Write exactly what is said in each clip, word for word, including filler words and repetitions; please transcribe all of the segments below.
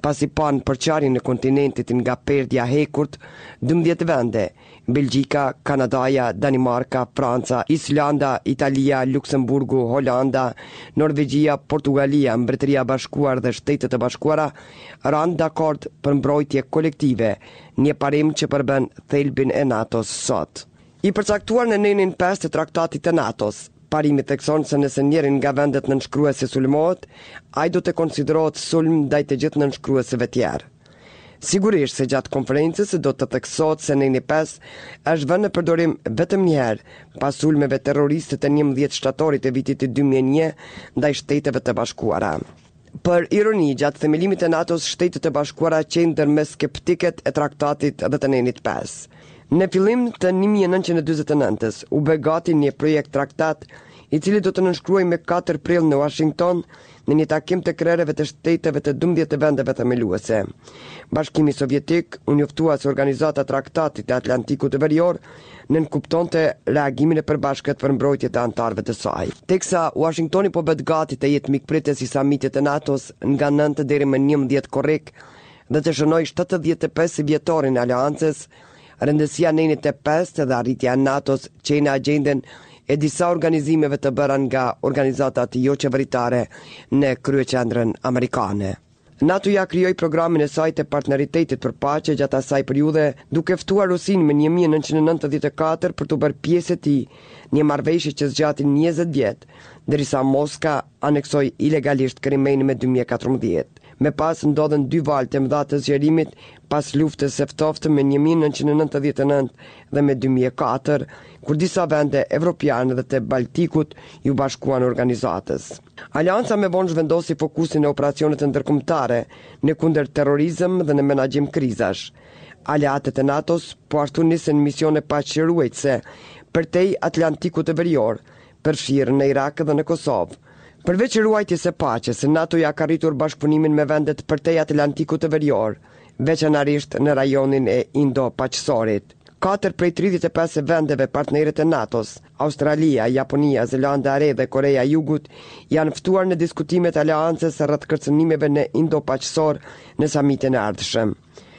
pasi pan përçarjen e kontinentit nga perdja e hekurt, dymbëdhjetë vende, Belgjika, Kanadaja, Danimarka, Franca, Islanda, Italia, Luksemburgu, Holanda, Norvegjia, Portugalia, Mbretëria e Bashkuar dhe Shtetet e Bashkuara ranë dakord për mbrojtje kolektive, një parim që përben thelbin e NATO-s sot. I përcaktuar në nenin pesë të traktatit të NATO-s, parimi thekson se nëse njërin nga vendet nënshkruese sulmohet, ai do të konsiderohet sulm ndaj të gjithë nënshkrueseve tjerë. Sigurisht se gjatë konferencës do të theksohet se neni pesë është vënë në përdorim vetëm një herë pas sulmeve terroriste të njëmbëdhjetë shtatorit të vitit dy mijë e një ndaj Shteteve të Bashkuara. Për ironi, gjatë themelimit të NATO-s, Shtetet e Bashkuara qenë ndërmes skeptikët e traktatit dhe të nenit pesë. Në fillim të një mijë e nëntëqind e dyzet e nëntës u bë gati një projekt traktat i cili do të nënshkruaj me katër prill në Washington në një takim të krerëve të shteteve të dymbëdhjetë vendeve themeluese. Bashkimi Sovjetik u njoftua se organizata e Traktatit të Atlantikut të Verior nënkuptonte reagimin e përbashkët për mbrojtje të anëtarëve të saj. Teksa Washingtoni po bëhet gati të jetë mikpritës i samitit të NATO-s nga nëntë deri më njëmbëdhjetë korrik dhe të shënoj shtatëdhjetë e pesë vjetorin e aleancës, rëndësia nenit e pesë dhe arritja e NATO-s që në agjenden e disa organizimeve të bëra nga organizatat jo qeveritare në kryeqendrën amerikane. NATO ja krijoi programin e saj të partneritetit për paqe gjatë asaj periudhe, duke ftuar Rusinë në një mijë e nëntëqind e nëntëdhjetë e katër për të bërë pjesë e tij, një marrëveshje që zgjati njëzet vjet, derisa Moska aneksoi ilegalisht Krimein me dy mijë e katërmbëdhjetë. Me pas ndodhen dy valë të mëdha të zgjerimit pas luftës së ftoftë me një mijë e nëntëqind e nëntëdhjetë e nëntë dhe me dy mijë e katër, kur disa vende evropiane dhe të Baltikut ju bashkuan organizatës. Aleanca me vonë zhvendosi fokusin e operacionet ndërkombëtare në kundër terrorizëm dhe në menaxhim krizash. Aleatët e NATO-s po ashtu nisën misione paqëruese përtej Atlantikut të Verior, përfshirë në Irak dhe në Kosovë. Përveç ruajtjes së paqes, NATO-ja ka arritur bashkëpunimin me vendet përtej Atlantikut të Verior, veçanërisht në rajonin e Indo-Paqësorit. Katër prej tridhjetë e pesë vendeve partnerët e NATO-s, Australia, Japonia, Zelanda e Re dhe Korea e Jugut, janë ftuar në diskutimet e aleancës rreth kërcënimeve në Indo-Paqësor në samitin e ardhshëm.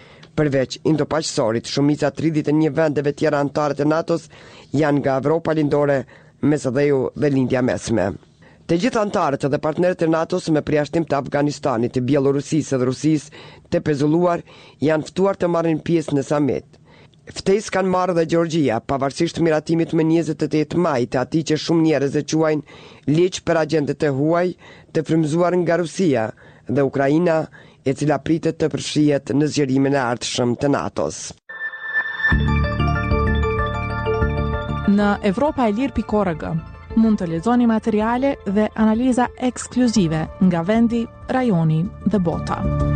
Përveç Indo-Paqësorit, shumica tridhjetë e një vendeve tjera anëtare të NATO-s janë nga Evropa Lindore, Mesdheu dhe Lindja Mesme. Të gjithë anëtarët dhe partnerët e NATO-s me përjashtim të Afganistanit, të Bielorusisë dhe Rusisë të pezulluar janë ftuar të marrin pjesë në samit. Ftesë kanë marrë dhe Gjeorgjia, pavarësisht miratimit më njëzet e tetë maj të atij që shumë njerëz e quajnë ligj për agjendet e huaj të frymëzuar nga Rusia, dhe Ukraina, e cila pritet të përfshihet në zgjerimin e ardhshëm të NATO-s. Në Evropa e Lirë pikë org mund të lexoni materiale dhe analiza ekskluzive nga vendi, rajoni dhe bota.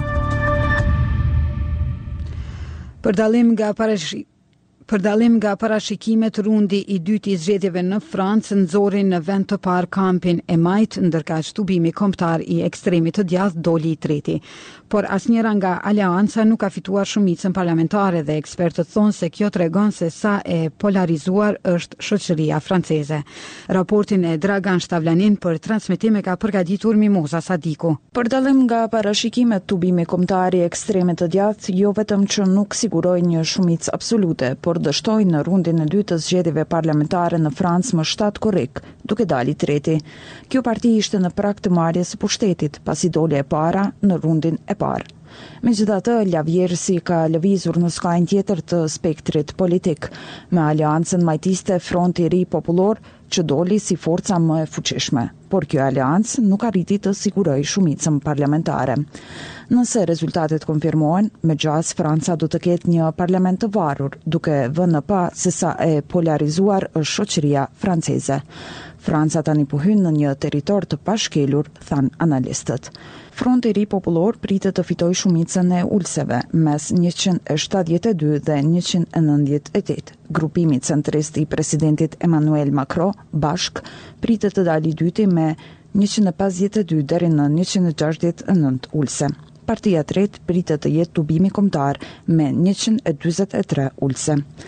Për dalim nga parashi Për dalim nga parashikimet, rundi i dytë i zgjedhjeve në Francë nxorri në vend të parë kampin e majt, ndërka shtubimi kombëtar i ekstremit të djathtë doli i treti. Por asnjëra nga aleanca nuk ka fituar shumicën parlamentare dhe ekspertët thonë se kjo tregon se sa e polarizuar është shoqëria franceze. Raportin e Dragan Shtavlanin për transmetim e ka përgatitur Mimoza Sadiku. Për dallim nga parashikimet, tubimi kombëtar i ekstremit të djathtë jo vetëm që nuk siguroi një shumicë absolute, por dështoi në rundin e dytë të zgjedhjeve parlamentare në Francë më shtat korrik, duke dalë i treti. Kjo parti ishte në prag të marrjes së pushtetit, pasi doli e para në rundin e parë. Megjithatë, Lavjersi ka lëvizur në skajnë tjetër të spektrit politik, me aleancën majtiste Fronti i Ri Popullor, që doli si forca më e fuqishme, por kjo aleancë nuk arriti të sigurojë shumicën parlamentare. Nëse rezultatet konfirmohen, me gjas Franca do të ketë një parlament të varur, duke vënë pa se sa e polarizuar është shoqëria franceze. Franca tani po hyn në një territor të pashkelur, than analistët. Fronti i Ri Popullor pritet të fitojë shumicën e ulseve, mes njëqind e shtatëdhjetë e dy dhe njëqind e nëntëdhjetë e tetë. Grupimi centrist i presidentit Emmanuel Macron bashk pritet të dalë i dyti me njëqind e pesëdhjetë e dy deri në njëqind e gjashtëdhjetë e nëntë ulse. Partia e tretë pritet të jetë tubimi kombëtar me njëqind e dyzet e tre ulse.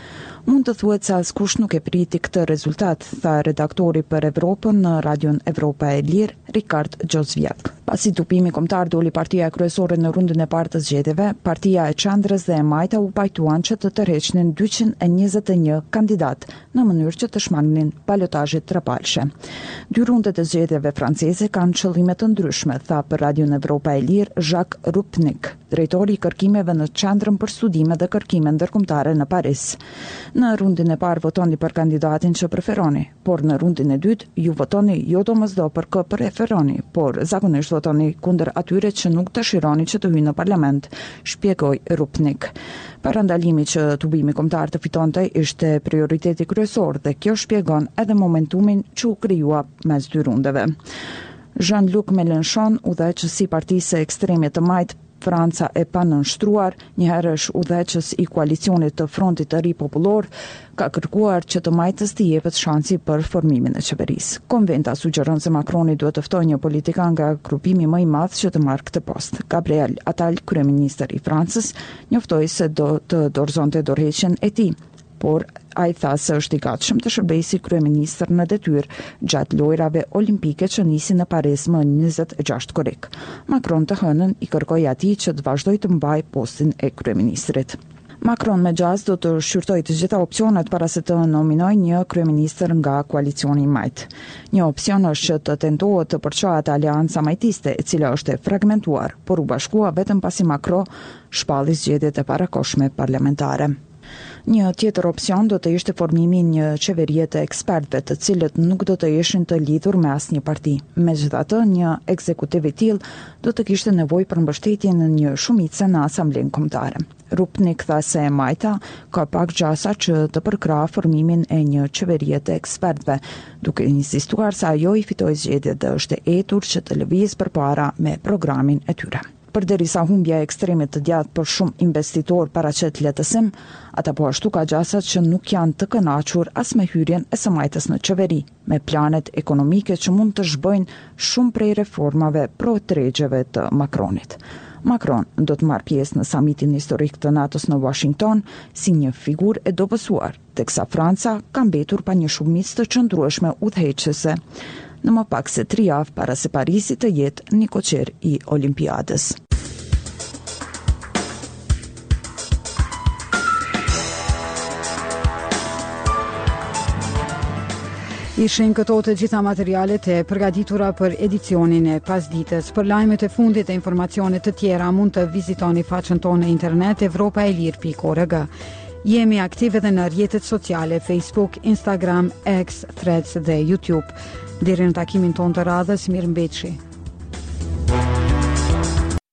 Mund të thuhet se askush nuk e priti këtë rezultat, tha redaktori për Evropën në Radion Evropa e Lirë, Rikard Gjozvjak. Pasi tupimi kombëtar doli partia kryesore në rundën e parë të zgjedhjeve, partia e Qendrës dhe e Majta u pajtuan që të tërheqnin dyqind e njëzet e një kandidat në mënyrë që të shmangnin balotazhet trapalshe. Dy rundet e zgjedhjeve franceze kanë qëllime të ndryshme, tha për Radion Evropa e Lirë Jacques Rupnik, drejtori i kërkimeve në Qendrën për Studime dhe Kërkime Ndërkombëtare në Paris. Në rundin e parë votoni për kandidatin që preferoni, por në rundin e dytë ju votoni jo domosdo për kë preferoni, por zakonisht votoni kundër atyre që nuk dëshironi që të hyjnë në parlament, shpjegoi Rupnik. Parandalimi që tubimi kombëtar të fitonte ishte prioriteti kryesor dhe kjo shpjegon edhe momentumin që u krijua mes dy rundeve. Jean-Luc Mélenchon, udhëheqësi i partisë së ekstremit të Majt Franca e panënshtruar, njëherësh udhëheqës i koalicionit të Frontit të Ri Popullor, ka kërkuar që të Majtës të jepet shansi për formimin e qeverisë. Konventa sugjeron se Macroni duhet të ftojë një politikan nga grupimi më i madh që të marrë këtë post. Gabriel Attal, kryeministri i Francës, njoftoi se do të dorëzonte dorëheqjen e tij, por ai tha se është i gatshëm të shërbejë si kryeministër në detyrë gjatë lojrave olimpike që nisin në Paris më njëzet e gjashtë korrik. Macron të hënën i kërkoi atij që të vazhdojë të mbajë postin e kryeministrit. Macron me gjaz do të shqyrtoj të gjitha opcionet para se të nominoj një kryeministër nga koalicioni i Majt. Një opcion është që të tentohet të përçohet aleanca majtiste, e cila është e fragmentuar, por u bashkua vetëm pasi Macron shpalli zgjedhjet e parakohshme parlamentare. Një tjetër opcion do të ishte formimi një qeverie të ekspertëve, të cilët nuk do të ishin të lidhur me asnjë parti. Megjithatë, një ekzekutiv i tillë do të kishte nevojë për mbështetjen në një shumicë në asamblenë kombëtare. Rupnik tha se e Majta ka pak gjasa që të përkrahë formimin e një qeverie të ekspertëve, duke insistuar se ajo i fitoi zgjedhjet dhe është e etur që të lëvizë përpara me programin e tyre. Përderisa humbja e ekstremit të djathtë për shumë investitor paraqet lehtësim, ata po ashtu ka gjasat që nuk janë të kënaqur as me hyrjen e së Majtës në qeveri, me planet ekonomike që mund të zhbëjnë shumë prej reformave pro-tregjeve të Macronit. Macron do të marrë pjesë në samitin historik të NATO-s në Washington si një figurë e dobësuar, teksa Franca ka mbetur pa një shumicë të qëndrueshme udhëheqëse, në më pak se tri javë para se Parisi të jetë një koqer i Olimpiadës. Ishin këto të gjitha materialet e përgatitura për edicionin e pasdites. Për lajmet e fundit e informacionet të tjera mund të vizitoni faqen tonë internet evropa e lir pikë org. Jemi aktive edhe në rrjetet sociale Facebook, Instagram, X, Threads dhe YouTube. Deri në takimin tonë të radhës, mirëmbëjtje.